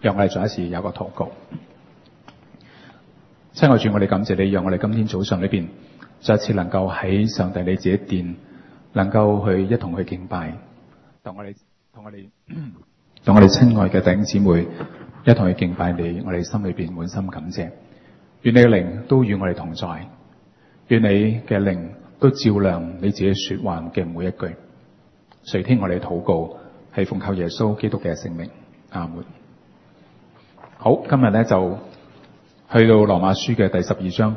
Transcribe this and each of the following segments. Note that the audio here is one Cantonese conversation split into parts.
讓我哋再一次有個禱告。親愛主，我哋感謝你，讓我哋今天早上裏邊再一次能夠喺上帝你自己殿，能夠去一同去敬拜，同我哋親愛嘅弟兄姊妹一同去敬拜你，我哋心裏邊滿心感謝。願你嘅靈都與我哋同在，願你嘅靈都照亮你自己說話嘅每一句。垂聽我哋禱告，係奉靠耶穌基督嘅聖名，阿門。好，今日咧就去到羅馬書嘅第12章，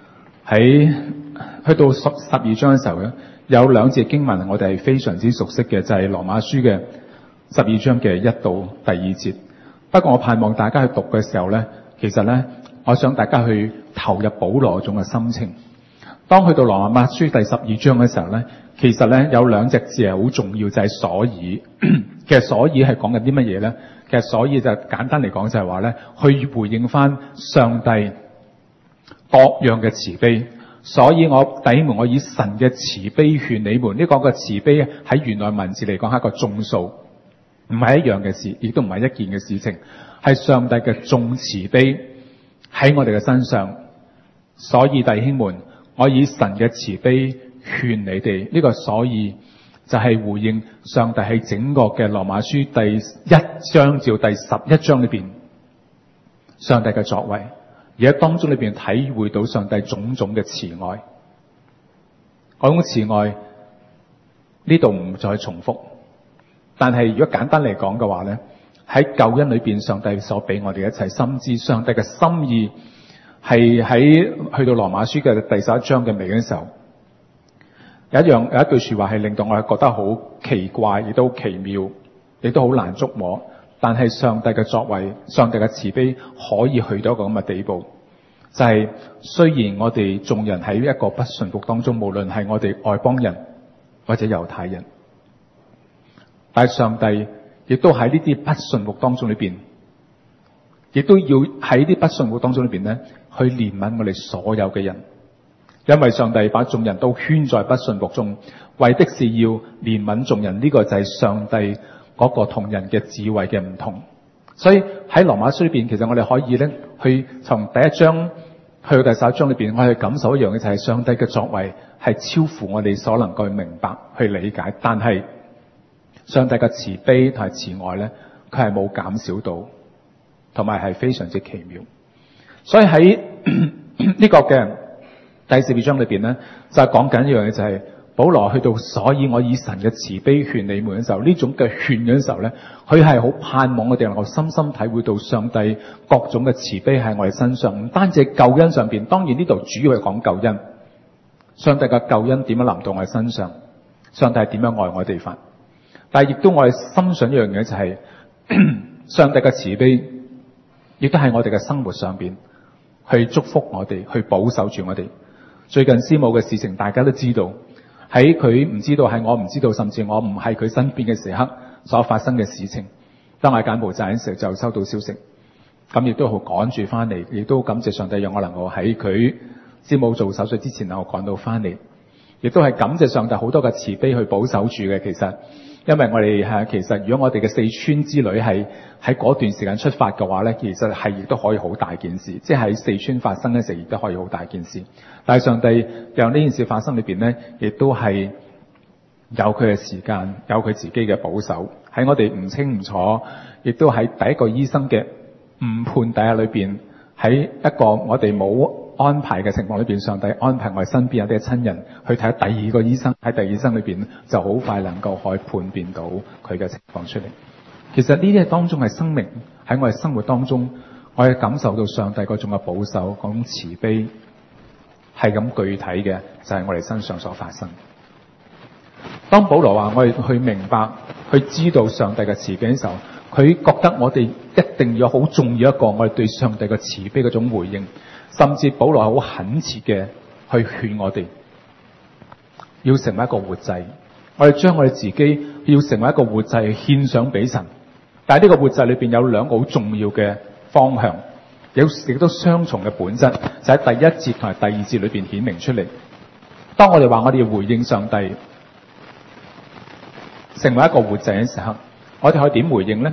去到12章嘅時候咧，有兩節經文我哋係非常之熟悉嘅，就係羅馬書嘅12章嘅1到第2節。不過我盼望大家去讀嘅時候咧，其實咧，我想大家去投入保羅嗰種嘅心情。當去到羅馬書第12章嘅時候咧，其實咧有兩隻字係好重要，就係所以。其實所以係講緊啲乜嘢咧？其實所以就簡單嚟講就係話咧，去回應翻上帝各樣嘅慈悲。所以我弟兄們，我以神嘅慈悲勸你們。呢個嘅慈悲喺原來文字嚟講係一個眾數，唔係一樣嘅事，亦都唔係一件嘅事情，係上帝嘅眾慈悲喺我哋嘅身上。所以弟兄們，我以神嘅慈悲勸你哋。呢個所以就係回應上帝喺整個嘅羅馬書第1章至第11章裏邊上帝嘅作為，而喺當中裏邊體會到上帝種種嘅慈愛。嗰種慈愛呢度唔再重複，但係如果簡單嚟講嘅話咧，喺救恩裏邊上帝所俾我哋一切，甚至上帝嘅心意係喺去到羅馬書嘅第11章嘅尾嘅時候，有一句說話係令到我係覺得好奇怪，亦都奇妙，亦都好難捉摸。但係上帝嘅作為，上帝嘅慈悲可以去到一個咁嘅地步，就係雖然我哋眾人喺一個不順服當中，無論係我哋外邦人或者猶太人，但係上帝亦都喺呢啲不順服當中裏邊，亦都要喺啲不順服當中裏邊咧，去憐憫我哋所有嘅人。因為上帝把眾人都圈在不順服中，為的是要憐憫眾人。呢個就係上帝嗰個同人嘅智慧嘅唔同。所以喺羅馬書裏邊，其實我哋可以咧去從第1章去到第11章裏邊，我哋感受一樣嘅就係上帝嘅作為係超乎我哋所能夠明白去理解。但係上帝嘅慈悲同埋慈愛咧，佢係冇減少到，同埋係非常之奇妙。所以喺呢個嘅第12章裏邊咧，就係講緊一樣嘢，就係保羅去到所以我以神嘅慈悲勸你們嘅時候，呢種嘅勸嘅時候咧，佢係好盼望我哋能夠深深體會到上帝各種嘅慈悲喺我哋身上，唔單止救恩上邊，當然呢度主要係講救恩，上帝嘅救恩點樣臨到我哋身上，上帝係點樣愛我哋法，但係亦都我哋深信一樣嘢就係上帝嘅慈悲，亦都喺我哋嘅生活上邊去祝福我哋，去保守住我哋。最近師母嘅事情大家都知道，喺佢唔知道，係我唔知道，甚至我唔喺佢身邊嘅時刻所發生嘅事情。當我喺柬埔寨嘅時候就收到消息，咁亦都好趕住翻嚟，亦都感謝上帝讓我能夠喺佢師母做手術之前能夠趕到翻嚟，亦都係感謝上帝好多嘅慈悲去保守住嘅。其實因為我哋其實如果我哋嘅四川之旅係喺嗰段時間出發嘅話咧，其實係亦都可以好大件事，即係喺四川發生嘅時候亦都可以好大件事。但係上帝讓呢件事發生裏邊咧，亦都係有佢嘅時間，有佢自己嘅保守。喺我哋唔清唔楚，亦都喺第一個醫生嘅誤判底下裏邊，喺一個我哋冇安排嘅情況裏邊，上帝安排我哋身邊有啲親人去睇第二個醫生，喺第二醫生裏邊就好快能夠可以判別到佢嘅情況出嚟。其實呢啲當中係生命喺我哋生活當中，我哋感受到上帝嗰種嘅保守，嗰種慈悲係咁具體嘅，就係我哋身上所發生。當保羅話我哋去明白、去知道上帝嘅慈悲嘅時候，佢覺得我哋一定要好重要一個我哋對上帝嘅慈悲嗰種回應。甚至保羅係好懇切嘅去勸我哋要成為一個活祭，我哋將我哋自己要成為一個活祭獻上俾神。但係呢個活祭裏邊有兩個好重要嘅方向，亦都雙重嘅本質，就喺第1節同埋第2節裏邊顯明出嚟。當我哋話我哋要回應上帝，成為一個活祭嘅時候，我哋可以點回應呢？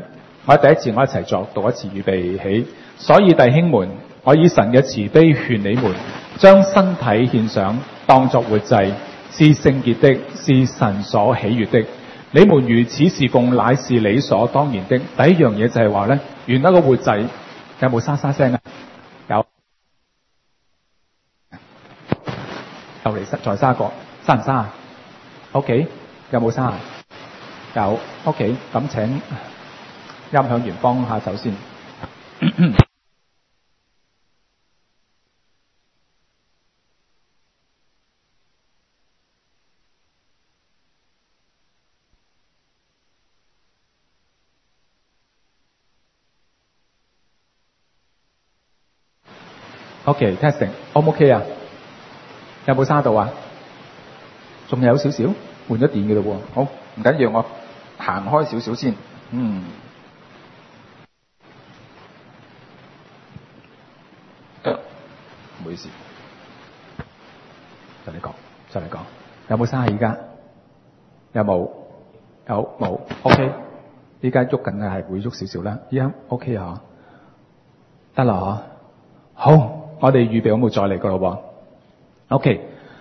我哋第一次我一齊讀一次，預備起。所以弟兄們，我以神嘅慈悲勸你們，將身體獻上，當作活祭，是聖潔的，是神所喜悅的。你們如此侍奉，乃是理所當然的。第一樣嘢就係話咧，原來個活祭有冇沙沙聲啊？有，又嚟再沙過，沙唔沙啊 ？OK， 有冇沙啊？有 OK， 咁請音響員幫下手先。OK， testing， O 唔 OK 啊？有冇沙到啊？仲有少少，換咗電嘅咯喎。好，唔緊要，我行開少少先。唔好意思，就你講，有冇沙啊？而家有冇？有冇 ？OK， 依家喐緊嘅係會喐少少啦。依家 OK 啊？得啦，好。我哋預備好冇再嚟噶咯喎 ，OK。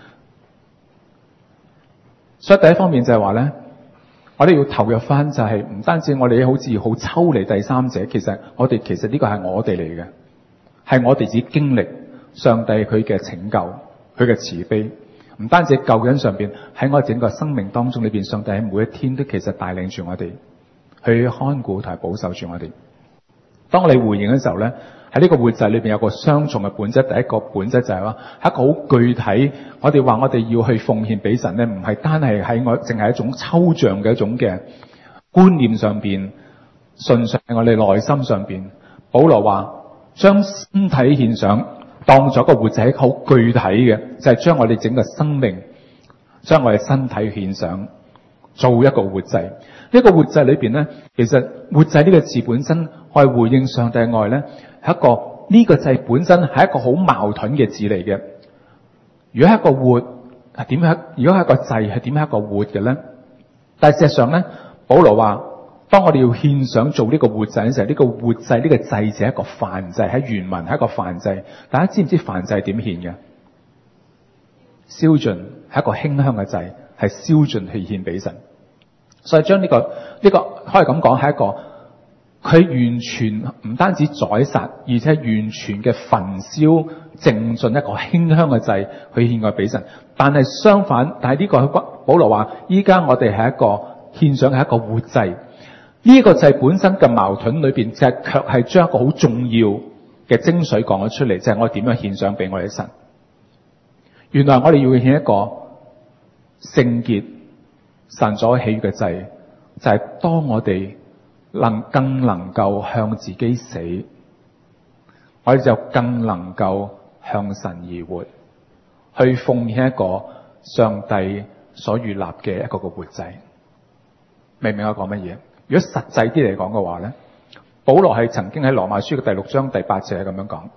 所以第一方面就係話咧，我哋要投入翻就係唔單止我哋好似好抽離第三者，其實呢個係我哋嚟嘅，係我哋自己經歷上帝佢嘅拯救，佢嘅慈悲，唔單止救恩上邊，喺我整個生命當中裏邊，上帝喺每一天都其實帶領住我哋去看顧同埋保守住我哋。當我哋回應嘅時候咧，喺呢個活祭裏邊有個雙重嘅本質。第一個本質就係話係一個好具體，我哋話我哋要去奉獻俾神咧，唔係單係喺我淨係一種抽象嘅一種嘅觀念上邊，純粹喺我哋內心上邊。保羅話將身體獻上，當作個活祭，好具體嘅，就係將我哋整個生命，將我哋身體獻上，做一個活祭。呢個活祭裏邊咧，其實活祭呢個字本身，我係回應上帝嘅愛咧。一個呢個祭本身係一個好矛盾嘅字嚟嘅。如果係一個活係點樣？如果係一個祭係點樣一個活嘅咧？但係事實上咧，保羅話，當我哋要獻上做呢個活祭嘅時候，呢個活祭呢個祭就係一個燔祭，喺原文係一個燔祭。大家知唔知燔祭點獻嘅？燒盡係一個馨香嘅祭，係燒盡去獻俾神。所以將呢個可以咁講係一個。佢完全唔單止宰殺，而且完全嘅焚燒，淨盡一個馨香嘅祭去獻愛俾神。但係相反，呢個保羅話，依家我哋係一個獻上係一個活祭。呢個祭本身嘅矛盾裏邊，就係卻係將一個好重要嘅精髓講咗出嚟，就係我點樣獻上俾我哋神。原來我哋要獻一個聖潔、神所喜悅嘅祭，就係當我哋更能夠向自己死，我哋就更能夠向神而活，去奉獻一個上帝所預立嘅一個活祭。明唔明我講乜嘢？如果實際啲嚟講嘅話咧，保羅係曾經喺羅馬書嘅第6章第8節係咁樣講：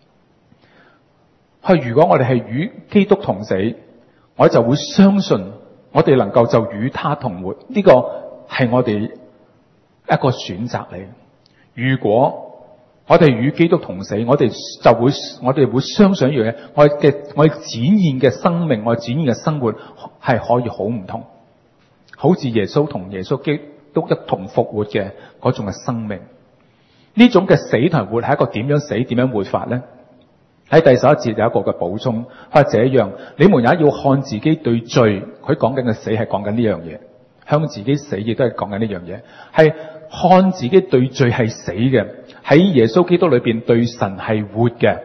係如果我哋係與基督同死，我就會相信我哋能夠就與他同活。呢個係我哋一個選擇嚟。如果我哋與基督同死，我哋會相信一樣嘢，我哋展現嘅生命，我哋展現嘅生活係可以好唔同，好似耶穌同耶穌基督一同復活嘅嗰種嘅生命。呢種嘅死同活係一個點樣死、點樣活法咧？喺第11節有一個嘅補充，係這樣，你們也要看自己對罪。佢講緊嘅死係講緊呢樣嘢，向自己死亦都係講緊呢樣嘢，係看自己對罪係死嘅，喺耶穌基督裏邊對神係活嘅。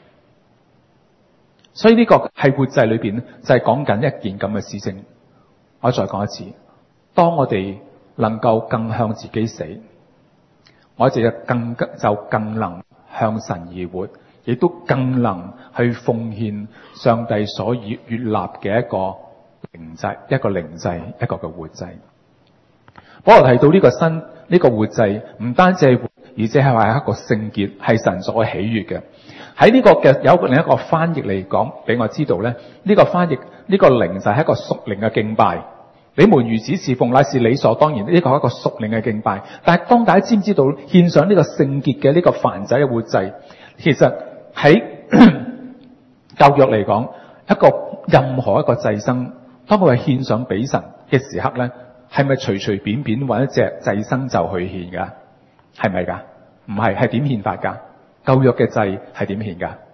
所以呢個係活祭裏邊就係講緊一件咁嘅事情。我再講一次，當我哋能夠更向自己死，我哋就更能向神而活，亦都更能去奉獻上帝所悅納嘅一個靈祭，一個靈祭，一個嘅活祭。保羅提到呢個活祭唔單止係活，而且係話係一個聖潔，係神所喜悅嘅。喺呢個嘅有另一個翻譯嚟講，俾我知道咧，呢個翻譯呢個靈祭係一個屬靈嘅敬拜， 你們如此侍奉，乃是理所當然。呢個係一個屬靈嘅敬拜。但係當大家知唔知道獻上呢個聖潔嘅呢個燔祭嘅活祭，其實喺舊約嚟講，任何一個祭牲，當佢係獻上俾神嘅時刻咧，係咪隨隨便便揾一隻祭牲就去獻噶？係咪噶？唔係，係點獻法噶？舊約嘅祭係點獻噶？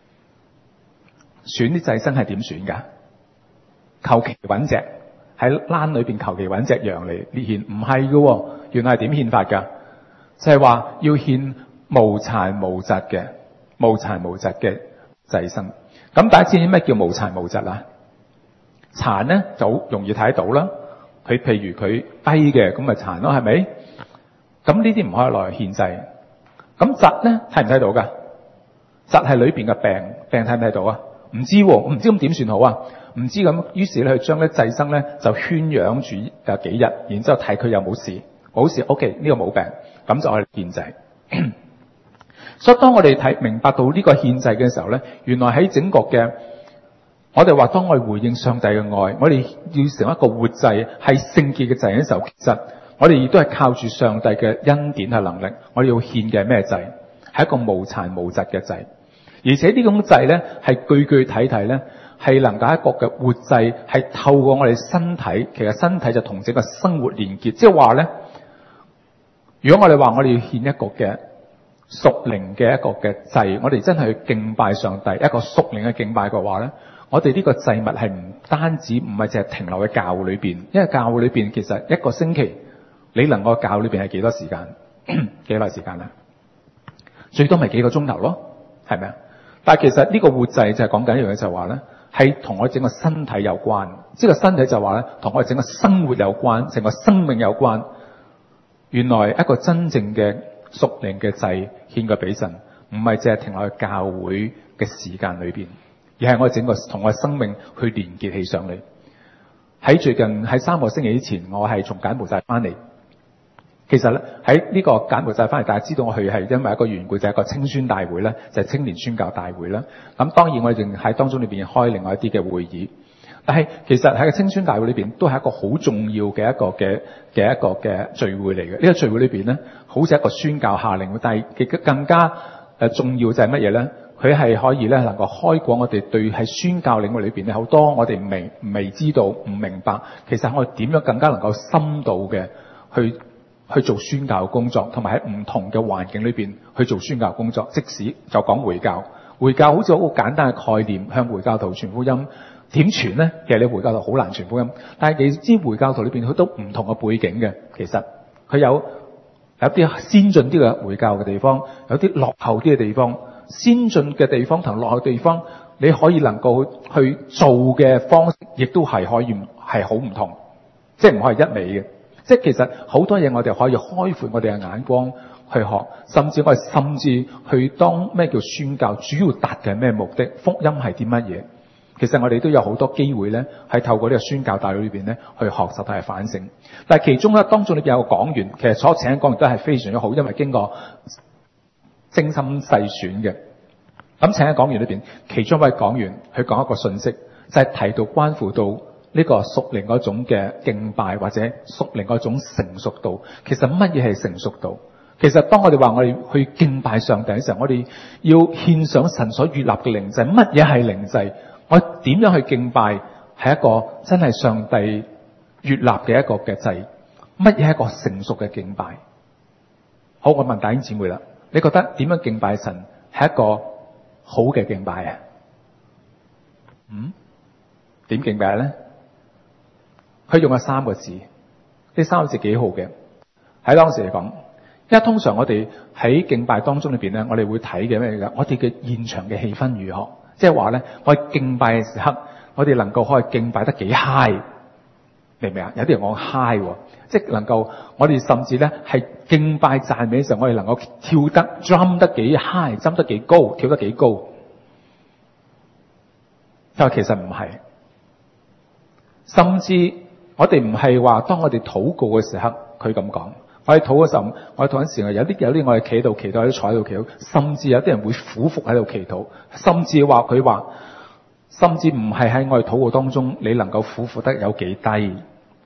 選啲祭牲係點選噶？求其揾隻喺欄裏邊求其揾隻羊嚟獻，唔係噶，原來係點獻法噶？就係話要獻無殘無疾嘅祭牲。咁大家知唔知咩叫無殘無疾啊？殘咧就好容易睇得到啦。佢譬如佢跛嘅，咁咪殘咯，係咪？咁呢啲唔可以攞嚟獻祭。咁疾咧睇唔睇到噶？疾係裏邊嘅病睇唔睇到啊？唔知喎，唔知咁點算好啊？唔知咁，於是咧佢將啲祭牲咧就圈養住有幾日，然之後睇佢有冇事，冇事 OK， 呢個冇病，咁就可以獻祭。所以當我哋明白到呢個獻祭嘅時候咧，原來喺整個嘅我哋話，當我哋回應上帝嘅愛，我哋要成為一個活祭，係聖潔嘅祭嘅時候，其實我哋亦都係靠住上帝嘅恩典嘅能力，我哋要獻嘅咩祭？係一個無殘無疾嘅祭，而且呢種祭咧係具體咧係能夠一個嘅活祭，係透過我哋身體，其實身體就同整個生活連結，即係話咧，如果我哋話我哋要獻一個嘅屬靈嘅一個嘅祭，我哋真係去敬拜上帝，一個屬靈嘅敬拜嘅話咧，我哋呢個祭物係唔單止唔係淨係停留喺教會裏邊，因為教會裏邊其實一個星期你能夠教會裏邊係幾多時間？幾耐時間啊？最多咪幾個鐘頭咯，係咪啊？但係其實呢個活祭就係講緊一樣嘢，就係話咧係同我整個身體有關，即係個身體就話咧同我哋整個生活有關，成個生命有關。原來一個真正嘅屬靈嘅祭獻過俾神，唔係淨係停留喺教會嘅時間裏邊，而係我哋整個同我哋生命去連結起上嚟。喺最近喺3個星期之前，我係從柬埔寨翻嚟。其實咧喺呢個柬埔寨翻嚟，大家知道我去係因為一個緣故，就係一個青宣大會咧，就係青年宣教大會啦。咁當然我哋仲喺當中裏邊開另外一啲嘅會議，但係其實喺個青宣大會裏邊都係一個好重要嘅一個嘅聚會嚟嘅。呢個聚會裏邊咧，好似一個宣教夏令會，但係亦更加重要就係乜嘢咧？佢係可以咧能夠開廣我哋對喺宣教領域裏邊咧好多我哋未知道唔明白，其實我哋點樣更加能夠深度嘅去做宣教工作，同埋喺唔同嘅環境裏邊去做宣教工作。即使就講回教好似好簡單嘅概念，向回教徒傳福音點傳呢？其實你回教徒好難傳福音，但係你知回教徒裏邊好多唔同嘅背景嘅，其實佢有啲先進啲嘅回教嘅地方，有啲落後啲嘅地方。先進嘅地方同落後嘅地方，你可以能夠去做嘅方式，亦都係可以係好唔同，即係唔可以一味嘅。即係其實好多嘢我哋可以開闊我哋嘅眼光去學，甚至去當咩叫宣教，主要達嘅咩目的，福音係啲乜嘢？其實我哋都有好多機會咧，係透過呢個宣教大會裏邊咧去學習同埋反省。但係其中咧，當中裏邊有個講員，其實所請嘅講員都係非常之好，因為經過精心細選嘅。咁請喺講員裏邊，其中一位講員去講一個信息，就係提到關乎到呢個屬靈嗰種嘅敬拜，或者屬靈嗰種成熟度。其實乜嘢係成熟度？其實當我哋話我哋去敬拜上帝嘅時候，我哋要獻上神所悅納嘅靈祭。乜嘢係靈祭？我點樣去敬拜係一個真係上帝悅納嘅一個嘅祭？乜嘢係一個成熟嘅敬拜？好，我問弟兄姊妹啦，你覺得點樣敬拜神係一個好嘅敬拜啊？點敬拜咧？佢用咗3個字，呢3個字幾好嘅。喺當時嚟講，因為通常我哋喺敬拜當中裏邊咧，我哋會睇嘅咩嘅？我哋嘅現場嘅氣氛如何？即係話咧，我哋敬拜嘅時刻，我哋能夠可以敬拜得幾 high， 明唔明啊？有啲人講 high， 即係能夠我哋甚至咧係敬拜讚美嘅時候，我哋能夠跳得 drum 得幾 high， drum 得幾高，跳得幾高。但係其實唔係，甚至我哋唔係話當我哋禱告嘅時刻，佢咁講。我哋禱嘅時候，我哋禱緊時候，有啲我哋企喺度祈禱，有啲坐喺度祈禱，甚至有啲人會俯伏喺度祈禱，甚至佢話，甚至唔係喺我哋禱告當中，你能夠俯伏得有幾低？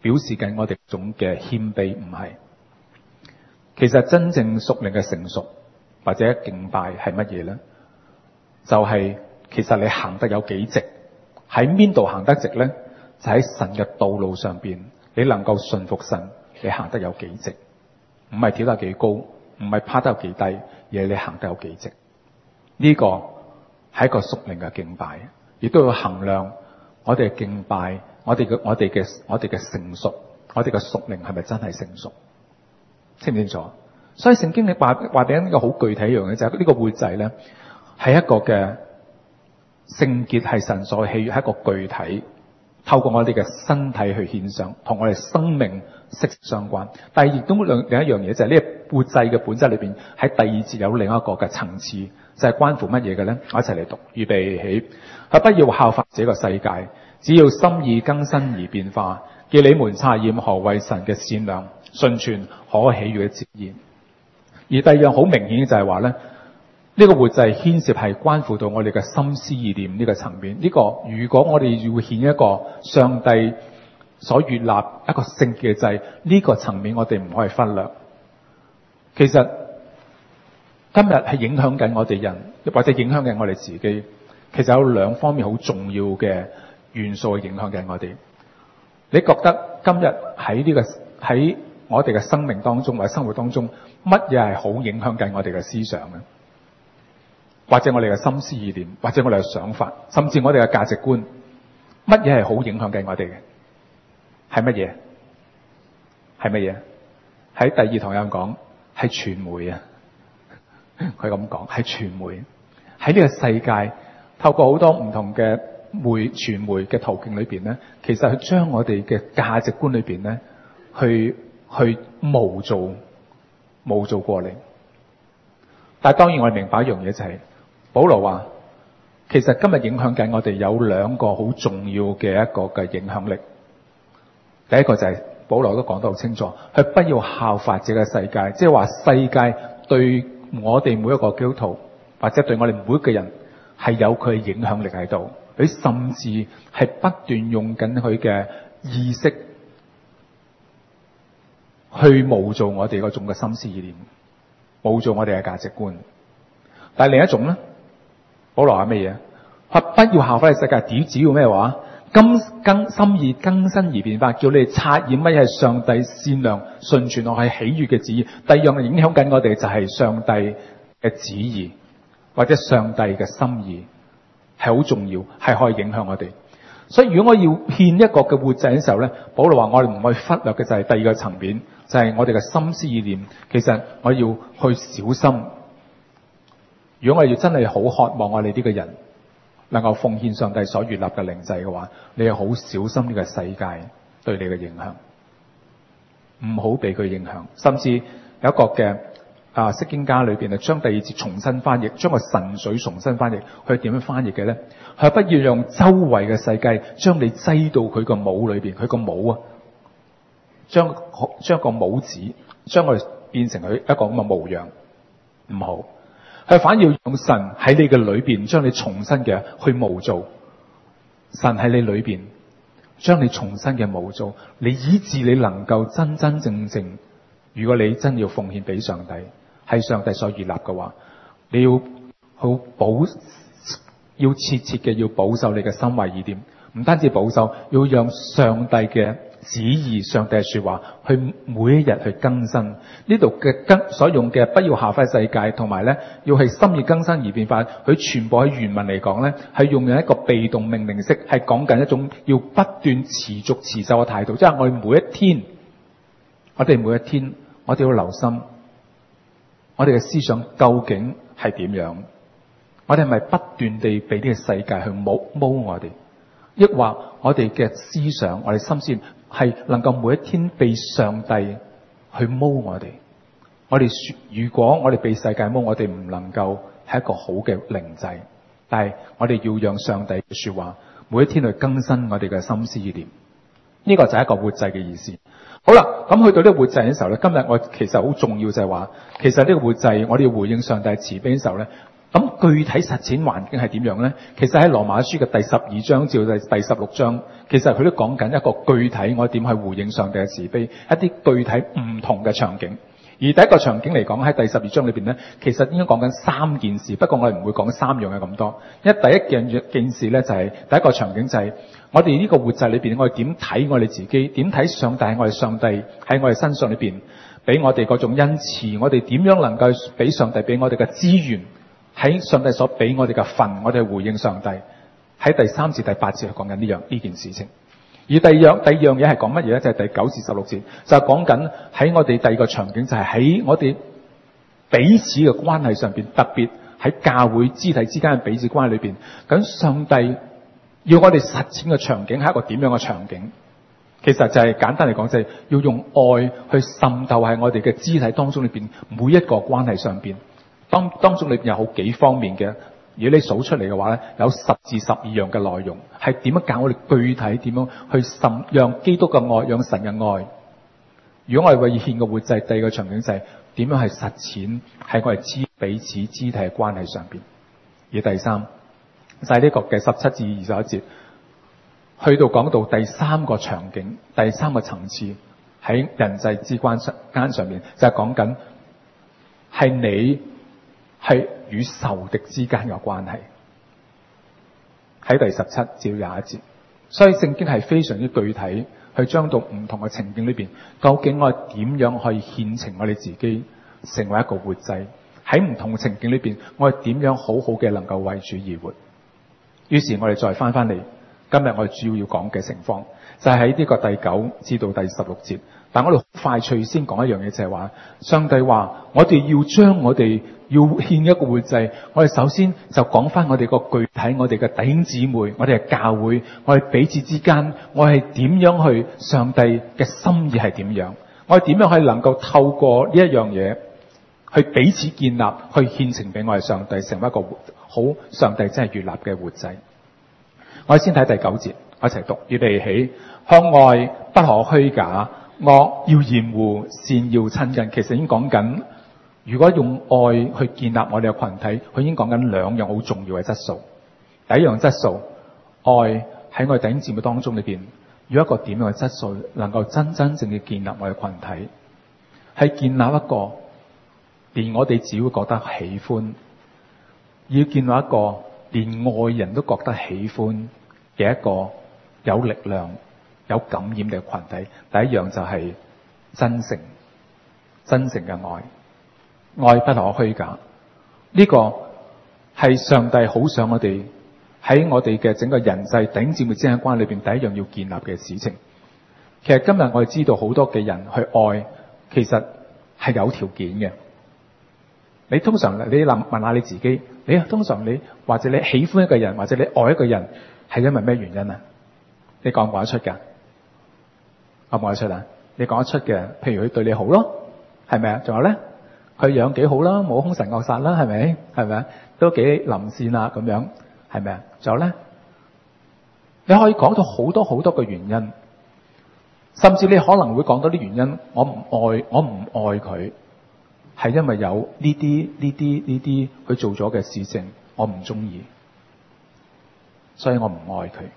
表示緊我哋種嘅謙卑，唔係。其實真正屬靈嘅成熟或者敬拜係乜嘢咧？就係其實你行得有幾直，喺邊度行得直咧？就喺神嘅道路上邊，你能夠順服神，你行得有幾直，唔係跳得幾高，唔係趴得有幾低，而係你行得有幾直。呢個係一個屬靈嘅敬拜，亦都要衡量我哋嘅敬拜，我哋嘅成熟，我哋嘅屬靈係咪真係成熟？清唔清楚？所以聖經你話俾一個好具體一樣嘅，就係呢個活祭咧，係一個嘅聖潔，係神所喜悅，係一個具體，透過我哋嘅身體去獻上，同我哋生命息息相關。但係亦都另一樣嘢，就係呢個活祭嘅本質裏邊，喺第二節有另一個嘅層次，就係關乎乜嘢嘅咧？我一齊嚟讀，預備起。不要效法這個世界，只要心意更新而變化，叫你們察驗何為神嘅善良、純全、可喜悅嘅旨意。而第二樣好明顯嘅就係話咧，呢個活祭牽涉係關乎到我哋嘅心思意念呢個層面。呢個如果我哋要獻一個上帝所悅納一個聖潔嘅祭，呢個層面我哋唔可以忽略。其實今日係影響緊我哋人，或者影響緊我哋自己。其實有兩方面好重要嘅元素去影響緊我哋。你覺得今日喺我哋嘅生命當中或者生活當中，乜嘢係好影響緊我哋嘅思想呢？或者我哋嘅心思意念，或者我哋嘅想法，甚至我哋嘅價值觀，乜嘢係好影響緊我哋嘅？係乜嘢？係乜嘢？喺第二堂有人講係傳媒啊，佢咁講係傳媒。喺呢個世界透過好多唔同嘅傳媒嘅途徑裏邊咧，其實係將我哋嘅價值觀裏邊咧，去模造過嚟。但係當然我哋明白一樣嘢就係，保羅話其實今日影響緊我哋有兩個好重要嘅一個嘅影響力。第一個就係保羅都講得好清楚，佢不要效法這個世界，即係話世界對我哋每一個基督徒或者對我哋每一個人係有佢嘅影響力喺度，佢甚至係不斷用緊佢嘅意識去模造我哋嗰種嘅心思意念，模造我哋嘅價值觀。但係另一種咧，保羅話乜嘢？佢不要效法世界，只要咩話？心意更新而變化，叫你哋察驗乜嘢係上帝善良、純全、我係喜悅嘅旨意。第二樣影響緊我哋就係上帝嘅旨意，或者上帝嘅心意係好重要，係可以影響我哋。所以如果我要獻一個嘅活祭嘅時候咧，保羅話我哋唔可以忽略嘅就係第二個層面，就係我哋嘅心思意念。其實我要去小心。如果我哋要真係好渴望我哋呢個人能夠奉獻上帝所悅納嘅靈祭嘅話，你係好小心呢個世界對你嘅影響，唔好俾佢影響。甚至有一個嘅釋經家裏邊啊，將第二節重新翻譯，將個神水重新翻譯，佢點樣翻譯嘅咧？佢不要用周圍嘅世界將你擠到佢個帽裏邊，佢個帽啊，將個帽子將我哋變成佢一個咁嘅模樣，唔好。佢反而要用神喺你嘅裏邊，將你重新嘅去模造。神喺你裏邊，將你重新嘅模造，你以致你能夠真真正正，如果你真要奉獻俾上帝，係上帝所悅納嘅話，你要好要切切嘅要保守你嘅心懷意念，唔單止保守，要讓上帝嘅旨意、上帝嘅說話去每一日去更新。呢度嘅所用嘅不要效法世界，同埋咧要係心意更新而變化，佢全部喺原文嚟講咧係用一個被動命令式，係講緊一種要不斷持續持守嘅態度。即係我哋每一天我哋要留心我哋嘅思想究竟係點樣，我哋係咪不斷地俾呢個世界去摸我哋，抑或我哋嘅思想、我哋心思係能夠每一天被上帝去摸我哋？我哋如果我哋被世界摸，我哋唔能夠係一個好嘅靈祭。但係我哋要讓上帝嘅說話每一天去更新我哋嘅心思意念。呢個就係一個活祭嘅意思。好啦，咁去到呢個活祭嘅時候咧，今日我其實好重要就係話，其實呢個活祭我哋要回應上帝慈悲嘅時候咧， 咁具體實踐環境係點樣咧？其實喺羅馬書嘅第12章至到第16章，其實佢都講緊一個具體我點去回應上帝嘅慈悲，一啲具體唔同嘅場景。而第一個場景嚟講喺第12章裏邊咧，其實應該講緊3件事，不過我哋唔會講3樣嘅咁多。因為第一件事咧就係第一個場景就係我哋呢個活祭裏邊，我哋點睇我哋自己，點睇上帝喺我哋身上裏邊俾我哋嗰種恩賜，我哋點樣能夠俾上帝俾我哋嘅資源，喺上帝所俾我哋嘅份，我哋回應上帝。喺第3至第8節係講緊呢件事情。而第二樣嘢係講乜嘢咧？就係第9至16節，就係講緊喺我哋第二個場景，就係喺我哋彼此嘅關係上邊，特別喺教會肢體之間嘅彼此關係裏邊，咁上帝要我哋實踐嘅場景係一個點樣嘅場景？其實就係簡單嚟講，就係要用愛去滲透喺我哋嘅肢體當中裏邊每一個關係上邊。當中裏邊有好幾方面嘅。如果你數出嚟嘅話咧，有10至12樣嘅內容，係點樣教我哋具體點樣去讓基督嘅愛，讓神嘅愛。如果我哋為獻嘅活祭，第二個場景就係點樣去實踐喺我哋彼此肢體嘅關係上邊。而第三就係呢個嘅17至21節，去到講到第三個場景，第三個層次喺人際之間上面，就係講緊係你係與仇敵之間嘅關係，喺第17至21節。所以聖經係非常之具體，去將到唔同嘅情景裏邊，究竟我哋點樣可以獻呈我哋自己，成為一個活祭？喺唔同嘅情景裏邊，我哋點樣好好嘅能夠為主而活？於是我哋再翻嚟，今日我哋主要講嘅情況，就係喺呢個第9至到第16節。但我哋快脆先講一樣嘢，就係話上帝話我哋要將我哋要獻一個活祭，我哋首先就講翻我哋個具體，我哋嘅弟兄姊妹，我哋嘅教會，我哋彼此之間，我係點樣去上帝嘅心意係點樣？我哋點樣可以能夠透過呢一樣嘢去彼此建立，去獻呈俾我哋上帝，成為一個好上帝真係悅納嘅活祭。我哋先睇第9節，我一齊讀，預備起，向愛不可虛假，惡要厭惡，善要親近。其實已經講緊，如果用愛去建立我哋嘅群體，佢已經講緊兩樣好重要嘅質素。第一樣質素，愛喺我哋弟兄姊妹當中裏邊，要一個點樣嘅質素，能夠真正嘅建立我哋群體，係建立一個連我哋只會覺得喜歡，要建立一個連外人都覺得喜歡嘅一個有力量、有感染嘅群體。第一樣就係真誠嘅愛，愛不可虛假。呢個係上帝好想我哋喺我哋嘅整個人際弟兄姊妹之間關係裏邊，第一樣要建立嘅事情。其實今日我哋知道好多嘅人去愛，其實係有條件嘅。你通常你問下你自己，通常你或者你喜歡一個人，或者你愛一個人，係因為咩原因啊？你講唔講得出噶？講唔講得出啊？你講得出嘅，譬如佢對你好咯，係咪啊？仲有咧，佢樣幾好啦，冇兇神惡煞啦，係咪？係咪啊？都幾臨線啦，咁樣係咪啊？仲有咧，你可以講到好多好多嘅原因，甚至你可能會講到啲原因，我唔愛佢。係因為有呢啲佢做咗嘅事情，我唔中意，所以我唔愛佢。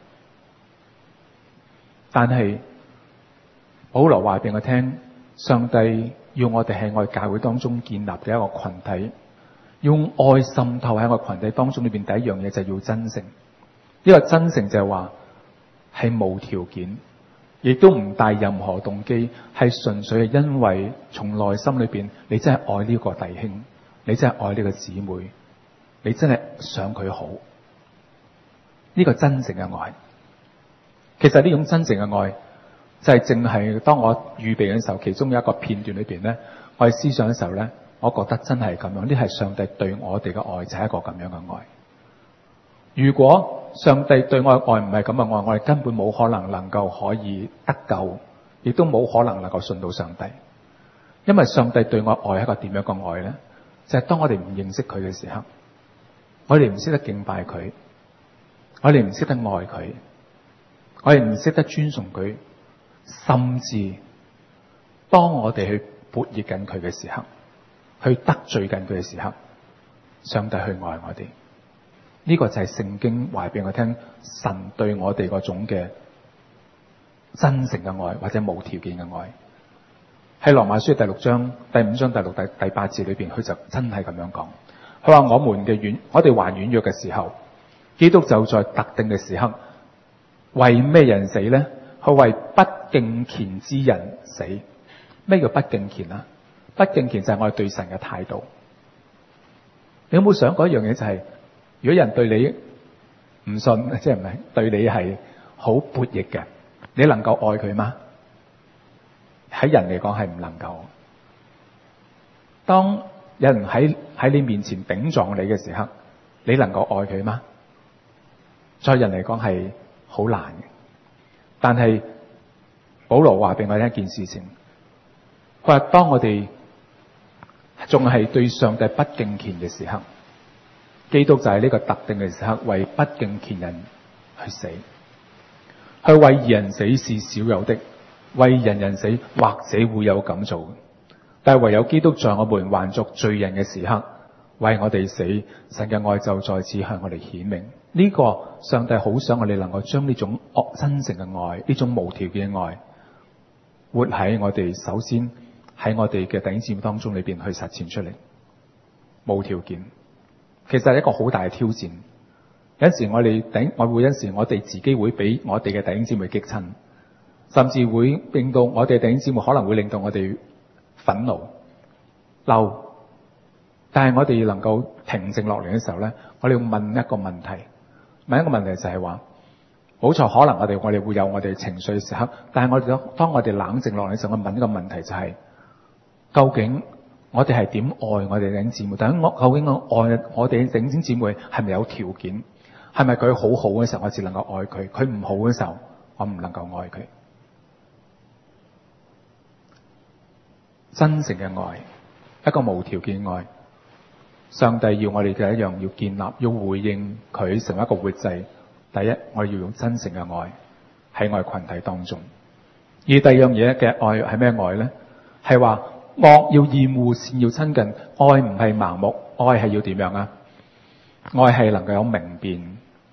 但係保羅話俾我聽，上帝要我哋喺我哋教會當中建立嘅一個群體，用愛滲透喺我群體當中裏邊。第一樣嘢就係要真誠。呢個真誠就係話係無條件，亦都唔帶任何動機，係純粹係因為從內心裏邊，你真係愛呢個弟兄，你真係愛呢個姊妹，你真係想佢好。呢個真誠嘅愛，其實呢種真誠嘅愛，就係淨係當我預備嘅時候，其中有一個片段裏邊咧，我哋思想嘅時候咧，我覺得真係咁樣，呢係上帝對我哋嘅愛，就係一個咁樣嘅愛。如果上帝對我嘅愛唔係咁嘅愛，我哋根本冇可能夠可以得救，亦都冇可能夠信到上帝。因為上帝對我愛係一個點樣嘅愛咧？就係當我哋唔認識佢嘅時候，我哋唔識得敬拜佢，我哋唔識得愛佢，我哋唔識得尊崇佢，甚至當我哋去悖逆緊佢嘅時候，去得罪緊佢嘅時候， 上帝去愛我哋。呢個就係聖經話俾我聽，神對我哋嗰種嘅真誠嘅愛，或者無條件嘅愛。喺羅馬書第6章第5章第6第8節裏邊，佢就真係咁樣講。佢話我哋還軟弱嘅時候，基督就在特定嘅時刻為咩人死呢？佢為不敬虔之人死。咩叫不敬虔啊？不敬虔就係我哋對神嘅態度。你有冇想過一樣嘢，就係如果人對你唔信，即係唔係對你係好悖逆嘅，你能夠愛佢嗎？喺人嚟講係唔能夠。當有人喺你面前頂撞你嘅時候，你能夠愛佢嗎？在人嚟講係好難嘅。但係保羅話俾我聽一件事情，佢話當我哋仲係對上帝不敬虔嘅時刻，基督就係呢個特定嘅時刻為不敬虔人去死。去為義人死是少有的，為人人死或者會有咁做，但係唯有基督在我們還作罪人嘅時刻為我哋死，神嘅愛就再次向我哋顯明。呢個上帝好想我哋能夠將呢種真誠嘅愛，呢種無條件嘅愛活喺我哋，首先喺我哋嘅弟兄姊妹當中裏邊去實踐出嚟。無條件其實係一個好大嘅挑戰。有陣時有陣時我哋自己會俾我哋嘅弟兄姊妹激親，甚至會令到我哋弟兄姊妹可能會令到我哋憤怒嬲。但係我哋能夠平靜落嚟嘅時候咧，我哋要問一個問題。問一個問題就係話，冇錯，可能我哋會有我哋情緒嘅時刻，但係當我哋冷靜落嚟嘅時候，我問一個問題就係，究竟我哋係點愛我哋弟兄姊妹？但係究竟我愛我哋弟兄姊妹係咪有條件？係咪佢好好嘅時候我只能夠愛佢？佢唔好嘅時候我唔能夠愛佢？真誠嘅愛，一個無條件愛。上帝要我哋嘅一樣要建立，要回應佢成為一個活祭。第一，我哋要用真誠嘅愛喺我哋群體當中。而第二樣嘢嘅愛係咩愛咧？係話惡要厭惡，善要親近。愛唔係盲目，愛係要點樣啊？愛係能夠有明辨。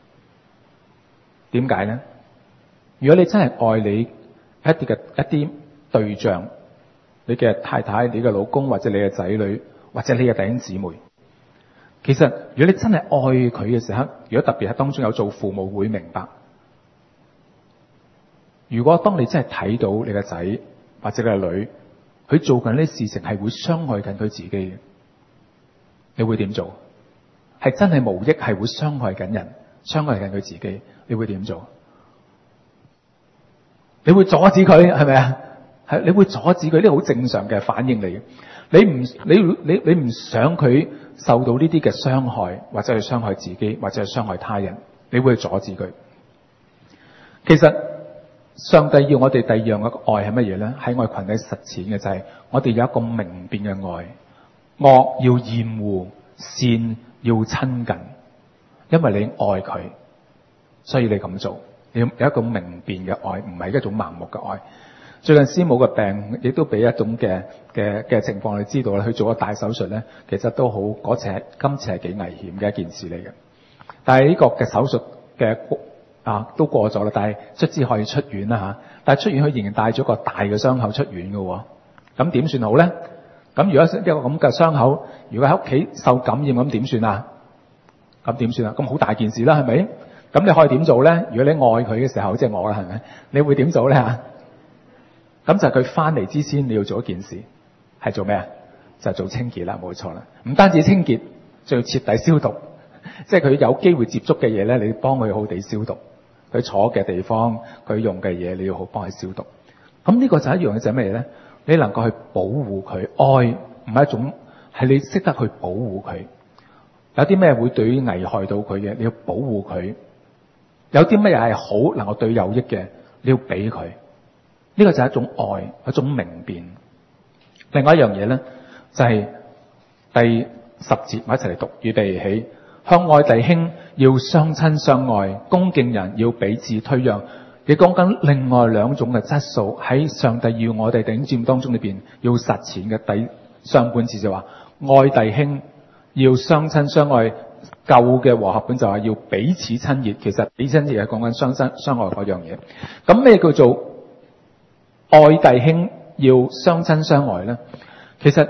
點解咧？如果你真係愛你一啲對象，你嘅太太、你嘅老公或者你嘅仔女或者你嘅弟兄姊妹，其實如果你真係愛佢嘅時候，如果特別係當中有做父母會明白，如果當你真係睇到你嘅仔或者你嘅女，佢做緊啲事情係會傷害緊佢自己嘅，你會點做？係真係無益，係會傷害緊人，傷害緊佢自己，你會點做？你會阻止佢，係咪啊？係，你會阻止佢，呢個好正常嘅反應嚟嘅。你唔想佢受到呢啲嘅傷害，或者係傷害自己，或者係傷害他人，你會去阻止佢。其實上帝要我哋第二樣嘅愛係乜嘢咧？喺我哋群體實踐嘅就係我哋有一個明辨嘅愛，惡要厭惡，善要親近，因為你愛佢，所以你咁做。你有一個明辨嘅愛，唔係一種盲目嘅愛。最近師母嘅病，亦都俾一種嘅情況，你知道啦。佢做咗大手術咧，其實都好，今次係幾危險嘅一件事嚟嘅。但係呢個嘅手術嘅都過咗啦，但係卒之可以出院啦吓。但係出院佢仍然帶咗個大嘅傷口出院嘅，咁點算好咧？咁如果一個咁嘅傷口，如果喺屋企受感染，咁點算啊？咁點算啊？咁好大件事啦，係咪？咁你可以點做咧？如果你愛佢嘅時候，即係我啦，係咪？你會點做咧吓？咁就係佢翻嚟之前，你要做一件事，係做咩啊？就係做清潔啦，冇錯啦。唔單止清潔，仲要徹底消毒。即係佢有機會接觸嘅嘢咧，你幫佢好地消毒。佢坐嘅地方，佢用嘅嘢，你要好幫佢消毒。咁呢個就係一樣嘅，就係咩咧？你能夠去保護佢，愛唔係一種，係你識得去保護佢。有啲咩會對於危害到佢嘅，你要保護佢。有啲乜嘢係好能夠對有益嘅，你要俾佢。呢個就係一種愛，一種明辨。另外一樣嘢咧，就係第10節，我一齊嚟讀，預備起。向愛弟兄要相親相愛，恭敬人要彼此推讓。你講緊另外兩種嘅質素，喺上帝要我哋弟兄姊妹當中裏邊要實踐嘅。上半節就話愛弟兄要相親相愛。舊嘅和合本就話要彼此親熱，其實彼此親熱係講緊相親相愛嗰樣嘢。咁咩叫做愛弟兄要相親相愛咧？其實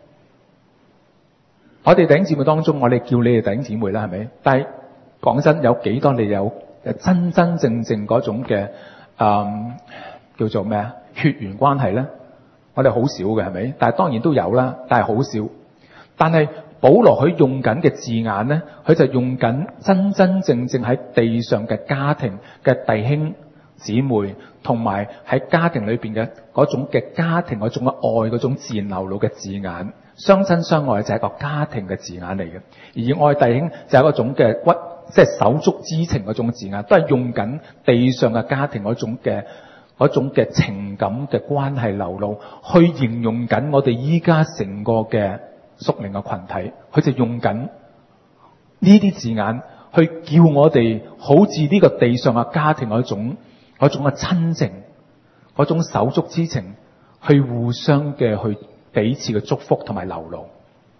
我哋弟兄姊妹當中，我哋叫你哋弟兄姊妹啦，係咪？但係講真，有幾多你有真真正正嗰種嘅叫做咩啊？血緣關係咧？我哋好少嘅，係咪？但係當然都有啦，但係好少。但係保羅佢用緊嘅字眼咧，佢就用緊真真正正喺地上嘅家庭嘅弟兄姊妹，同埋喺家庭裏邊嘅嗰種嘅家庭嗰種嘅愛嗰種自然流露嘅字眼。相親相愛就係一個家庭嘅字眼嚟嘅，而愛弟兄就係嗰種嘅骨，即係手足之情嗰種字眼，都係用緊地上嘅家庭嗰種嘅情感嘅關係流露，去形容緊我哋依家成個嘅屬靈嘅群體。佢就用緊呢啲字眼去叫我哋好似呢個地上嘅家庭嗰種嘅親情，嗰種手足之情，去互相嘅去彼此嘅祝福同埋流露，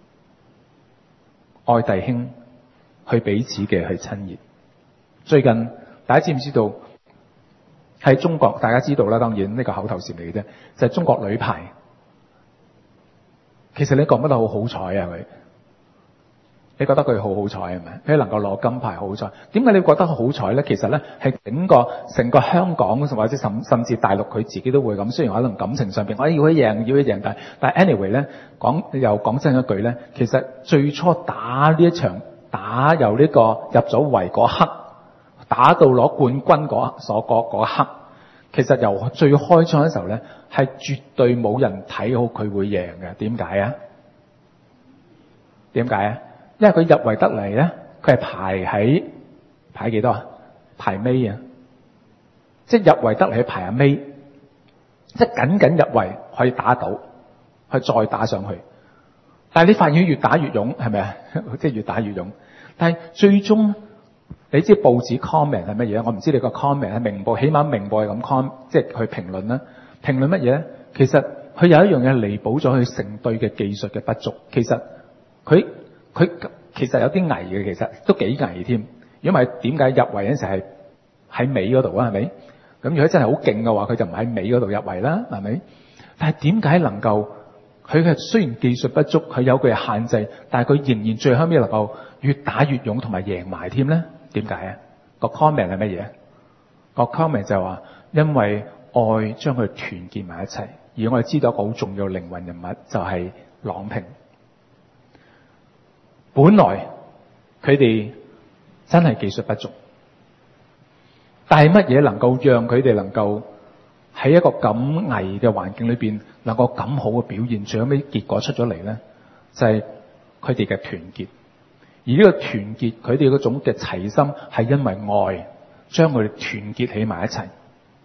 愛弟兄去彼此嘅去親熱。最近大家知唔知道喺中國？大家知道啦，當然呢個口頭禪嚟嘅啫，就係中國女排。其實你覺得好好彩啊，佢，你覺得佢好好彩係咪？佢能夠攞金牌好彩。點解你覺得好彩咧？其實咧係成個香港或者甚至大陸佢自己都會咁。雖然可能感情上邊我要佢贏，但係 anyway 咧講真一句咧，其實最初打呢一場打由呢個入咗圍嗰刻，打到攞冠軍嗰刻，其實由最開初嘅時候咧，係絕對冇人睇好佢會贏嘅。點解啊？因為佢入圍得嚟咧，佢係排幾多啊？排尾啊！即係入圍得嚟係排尾，即係僅入圍可以打到，去再打上去。但係你發現越打越勇，係咪啊？即係越打越勇。但係最終你知報紙 comment 係乜嘢？我唔知你個 comment 係明報，起碼明報係咁 comment，即係去評論啦。評論乜嘢咧？其實佢有一樣嘢彌補咗佢成隊嘅技術嘅不足。其實佢其實有啲危嘅，其實都幾危添。如果唔係點解入圍嗰陣時係喺尾嗰度啊？係咪？咁如果真係好勁嘅話，佢就唔喺尾嗰度入圍啦，係咪？但係點解能夠佢嘅雖然技術不足，佢有佢嘅限制，但係佢仍然最後尾能夠越打越勇同埋贏埋添咧？點解啊？個 comment 係乜嘢？個 comment 就係話因為愛將佢團結埋一齊，而我哋知道一個好重要嘅靈魂人物就係郎平。本來佢哋真係技術不足，但係乜嘢能夠讓佢哋能夠喺一個咁危嘅環境裏邊能夠咁好嘅表現，最後尾結果出咗嚟咧，就係佢哋嘅團結。而呢個團結，佢哋嗰種嘅齊心，係因為愛將佢哋團結起埋一齊。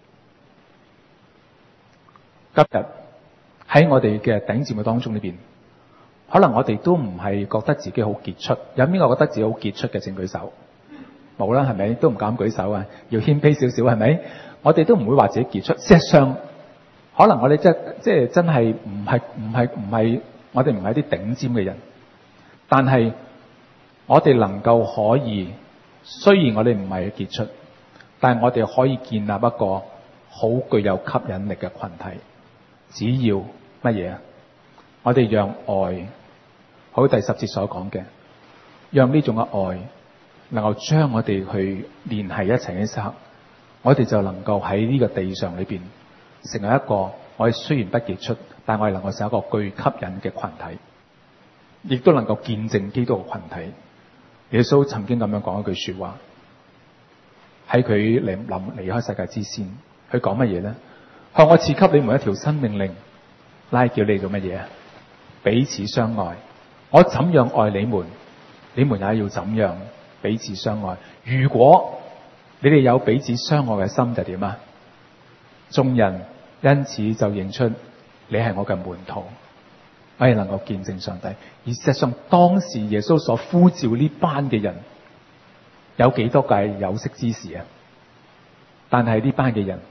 今日喺我哋嘅弟兄姊妹當中裏邊，可能我哋都唔係覺得自己好傑出。有邊個覺得自己好傑出嘅？請舉手。冇啦，係咪？都唔敢舉手啊！要謙卑少少，係咪？我哋都唔會話自己傑出。事實上，可能我哋即係真係唔係，我哋唔係啲頂尖嘅人，但係我哋能夠可以，雖然我哋唔係傑出，但係我哋可以建立一個好具有吸引力嘅群體。只要乜嘢啊？我哋讓愛，好似第10節所講嘅，讓呢種嘅愛能夠將我哋去連繫一齊嘅時候，我哋就能夠喺呢個地上裏邊成為一個我哋雖然不傑出，但我哋能夠成為一個具吸引嘅群體，亦都能夠見證基督嘅群體。耶穌曾經咁樣講一句說話，喺佢離開世界之先，佢講乜嘢咧？佢話我賜給你們一條新命令，拉叫你做乜嘢啊？彼此相愛。我怎樣愛你們，你們也要怎樣彼此相愛。如果你哋有彼此相愛嘅心，就點啊？眾人因此就認出你係我嘅門徒，我哋能夠見證上帝。而事實上，當時耶穌所呼召呢班嘅人，有幾多個係有識之士啊？但係呢班嘅人，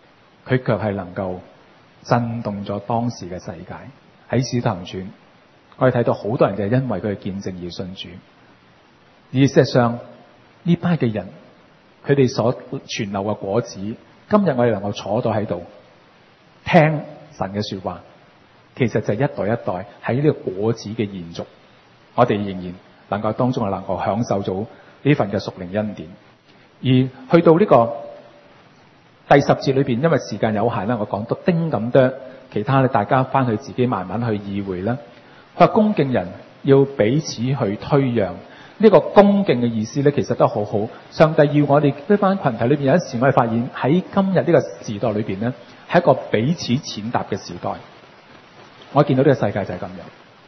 佢卻係能夠震動咗當時嘅世界。喺使徒行傳我哋睇到好多人就係因為佢嘅見證而信主。而事實上呢班嘅人，佢哋所傳流嘅果子，今日我哋能夠坐到喺度聽神嘅說話，其實就係一代一代喺呢個果子嘅延續，我哋仍然能夠當中能夠享受到呢份嘅屬靈恩典。而去到呢個第10節裏邊，因為時間有限啦，我講得丁咁多，其他咧大家翻去自己慢慢去意會啦。佢話恭敬人要彼此去推讓，呢個恭敬嘅意思咧，其實都好好。上帝要我哋呢班群體裏邊，有陣時我哋發現喺今日呢個時代裏邊咧，係一個彼此踐踏嘅時代。我見到呢個世界就係咁樣，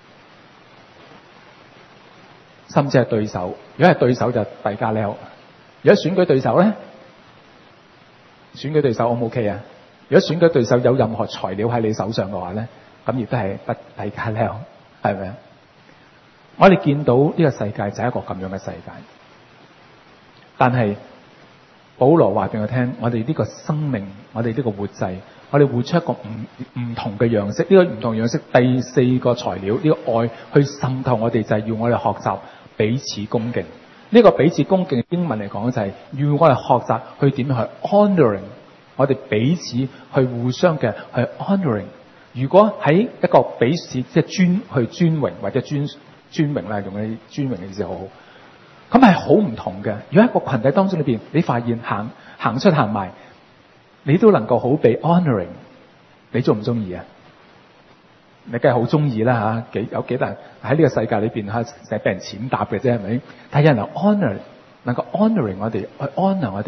甚至係對手。如果係對手就弊家伙，如果選舉對手咧，選舉對手 O 唔 OK 啊？如果選舉對手有任何材料喺你手上嘅話咧，咁亦都係不弊家伙，係咪啊？我哋見到呢個世界就係一個咁樣嘅世界，但係保羅話俾我聽，我哋呢個生命，我哋呢個活祭，我哋活出一個唔同嘅樣式。呢個唔同樣式，第4個材料，呢個愛去滲透我哋，就係要我哋學習彼此恭敬。呢個彼此恭敬，英文嚟講就係要我哋學習去點樣去 honoring， 我哋彼此去互相嘅去 honoring。如果喺一個彼此即係尊榮或者尊榮啦，用啲尊榮嘅意思好好，咁係好唔同嘅。如果喺個群體當中裏邊，你發現行出行埋，你都能夠好被 honoring， 你中唔中意啊？你梗係好中意啦吓，有幾多人喺呢個世界裏邊吓，成日俾人踐踏嘅啫，係咪？但係有人 honor， 能夠 honoring 我哋，去 honor 我哋。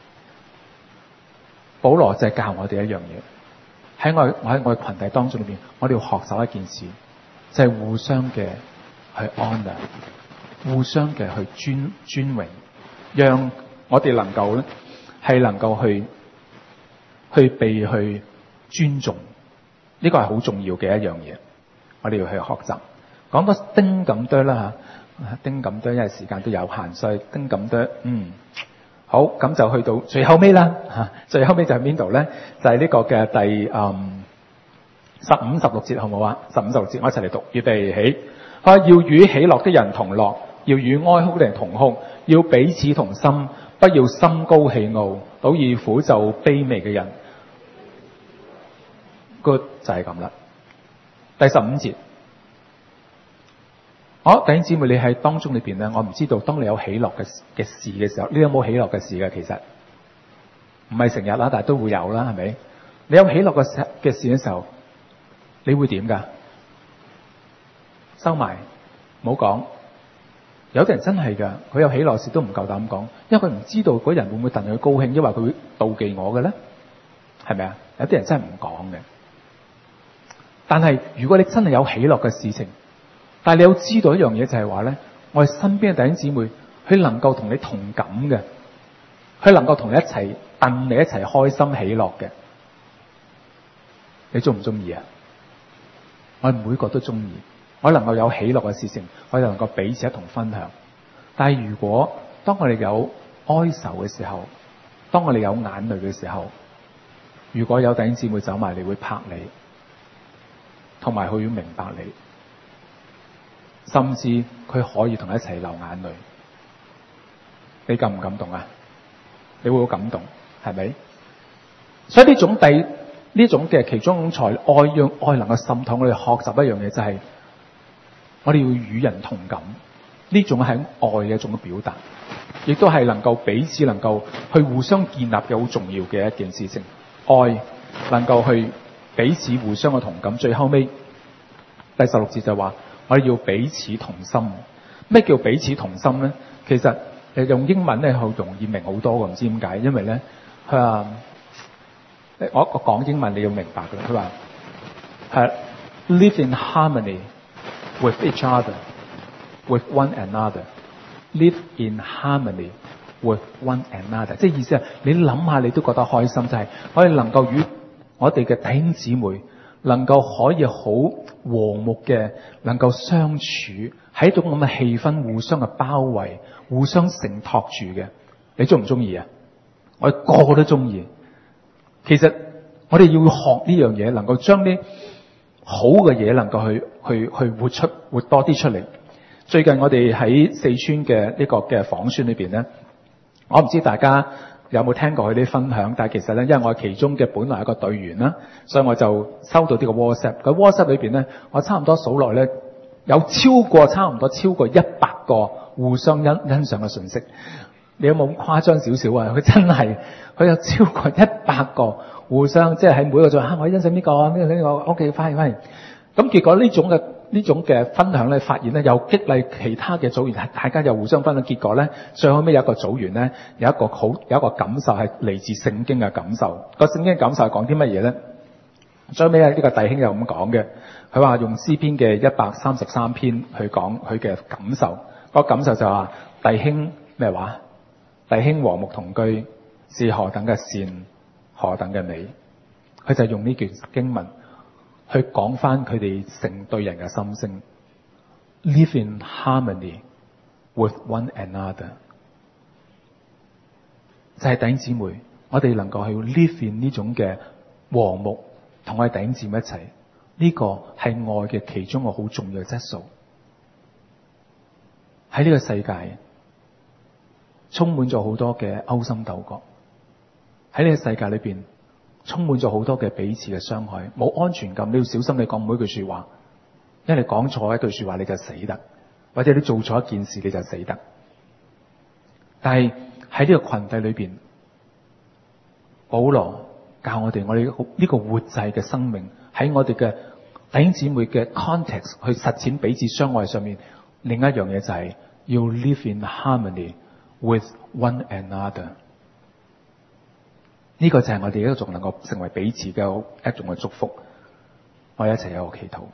保羅就係教我哋一樣嘢，喺我嘅群體當中裏邊，我哋要學習一件事，就係互相嘅去 honor， 互相嘅去尊榮，讓我哋能夠咧係能夠去被去尊重。呢個係好重要嘅一樣嘢，我哋要去學習。講多丁咁多啦吓，丁咁多，因為時間都有限，所以丁咁多。好，咁就去到最後尾啦吓，最後尾就係邊度咧？就係呢個嘅第15、16節，好唔好啊？15、16節，我一齊嚟讀，預備起。佢話要與喜樂的人同樂，要與哀哭的人同哭，要彼此同心，不要心高氣傲，倒以俯就卑微嘅人。Good 就係咁啦。第15節，弟兄姊妹，你喺當中裏邊咧，我唔知道當你有喜樂嘅事嘅時候，你有冇喜樂嘅事嘅？其實唔係成日啦，但係都會有啦，係咪？你有喜樂嘅事嘅時候，你會點噶？收埋，唔好講。有啲人真係噶，佢有喜樂事都唔夠膽講，因為佢唔知道嗰人會唔會戥佢高興，因為佢會妒忌我嘅咧，係咪啊？有啲人真係唔講嘅。但係如果你真係有喜樂嘅事情，但係你要知道一樣嘢就係話咧，我哋身邊嘅弟兄姊妹，佢能夠同你同感嘅，佢能夠同你一齊戥你一齊開心喜樂嘅，你中唔中意啊？我哋每個都中意，我能夠有喜樂嘅事情，我哋能夠彼此一同分享。但係如果當我哋有哀愁嘅時候，當我哋有眼淚嘅時候，如果有弟兄姊妹走埋嚟會拍你，同埋佢要明白你，甚至佢可以同一齊流眼淚，你感唔感動啊？你會好感動，係咪？所以呢種嘅其中一種愛，讓愛能夠滲透我哋學習一樣嘢，就係我哋要與人同感。呢種係愛嘅一種表達，亦都係能夠彼此能夠去互相建立嘅好重要嘅一件事情。愛能夠去彼此互相嘅同感。最後尾第16節就話我哋要彼此同心。咩叫彼此同心咧？其實用英文咧好容易明好多嘅，唔知點解，因為咧佢話我講英文你要明白嘅。佢話係 live in harmony with each other, with one another, live in harmony with one another， 即係意思係你諗下你都覺得開心，就係我哋能夠與我哋嘅弟兄姊妹能夠可以好和睦嘅能夠相處，喺一種咁嘅氣氛互相嘅包圍，互相承托住嘅，你中唔中意啊？我哋個個都中意。其實我哋要學呢樣嘢，能夠將啲好嘅嘢能夠去活多啲出嚟。最近我哋喺四川嘅呢個嘅訪村裏邊咧，我唔知大家有冇聽過佢啲分享，但係其實咧，因為我係其中嘅本來一個隊員啦，所以我就收到呢個 WhatsApp。個 WhatsApp 裏邊咧，我差唔多數落咧，有差唔多超過100個互相欣賞嘅信息。你有冇誇張少少啊？佢真係，佢有超過100個互相，即係喺每個組我欣賞呢個呢個 OK， 翻嚟。咁結果呢種嘅分享咧，發現咧又激勵其他嘅組員，大家又互相分享。結果咧，最後尾有一個組員咧，有一個感受係嚟自聖經嘅感受。個聖經嘅感受係講啲乜嘢咧？最後尾呢個弟兄又咁講嘅，佢話用詩篇嘅133篇去講佢嘅感受。個感受就話弟兄咩話？弟兄和睦同居是何等嘅善，何等嘅美。佢就用呢段經文去講翻佢哋成對人嘅心聲 ，live in harmony with one another。就係弟兄姊妹，我哋能夠去 live in 呢種嘅和睦，同我哋弟兄姊妹一齊，呢個係愛嘅其中一個好重要嘅質素。喺呢個世界充滿咗好多嘅勾心鬥角，喺呢個世界裏邊充滿咗好多嘅彼此嘅傷害，冇安全感。你要小心你講每一句說話，因為你講錯一句說話你就死得，或者你做錯一件事你就死得。但係喺呢個群體裏邊，保羅教我哋呢個活祭嘅生命喺我哋嘅弟兄姊妹嘅 context 去實踐彼此相愛上面，另一樣嘢就係要 live in harmony with one another。呢個就係我哋一種能夠成為彼此嘅一種嘅祝福。我哋一齊有個祈禱。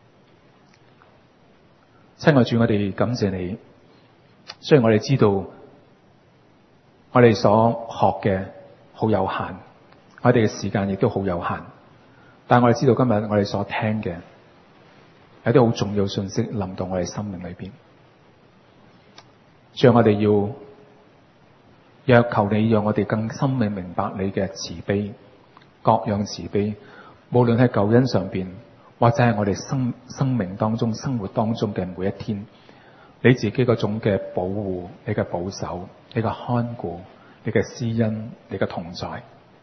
親愛主，我哋感謝你。雖然我哋知道我哋所學嘅好有限，我哋嘅時間亦都好有限，但係我哋知道今日我哋所聽嘅有啲好重要信息臨到我哋生命裏邊。所以我哋要若求你讓我哋更深嘅明白你嘅慈悲，各樣慈悲，無論喺救恩上邊，或者係我哋生命當中、生活當中嘅每一天，你自己嗰種嘅保護、你嘅保守、你嘅看顧、你嘅施恩、你嘅同在，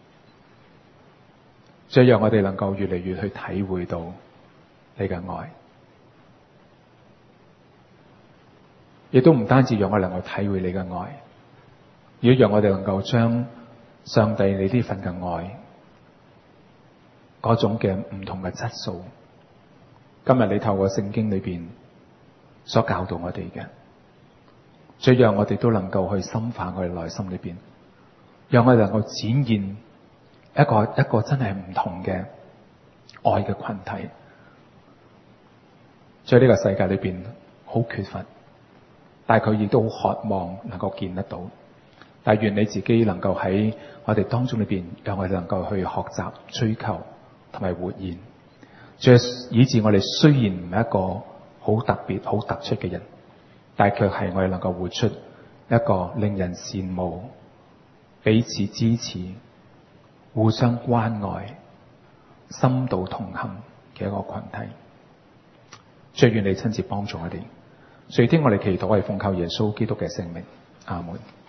所以讓我哋能夠越嚟越去體會到你嘅愛，亦都唔單止讓我哋能夠體會你嘅愛，如果讓我哋能夠將上帝你呢份嘅愛嗰種嘅唔同嘅質素，今日你透過聖經裏邊所教導我哋嘅，最讓我哋都能夠去深化我哋內心裏邊，讓我哋能夠展現一個真係唔同嘅愛嘅群體。在呢個世界裏邊好缺乏，但係佢亦都好渴望能夠見得到。但願你自己能夠喺我哋當中裏邊，讓我哋能夠去學習、追求同埋活現，以致我哋雖然唔係一個好特別、好突出嘅人，但係卻係我哋能夠活出一個令人羨慕、彼此支持、互相關愛、深度同行嘅一個群體。最願你親自幫助我哋，垂聽我哋祈禱，係奉靠耶穌基督嘅聖名，阿門。